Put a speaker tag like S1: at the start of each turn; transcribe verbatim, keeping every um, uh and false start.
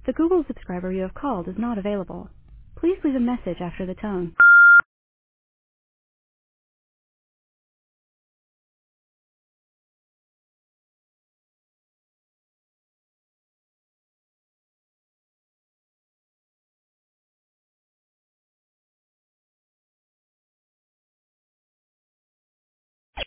S1: The Google subscriber you have called is not available. Please leave a message after the tone.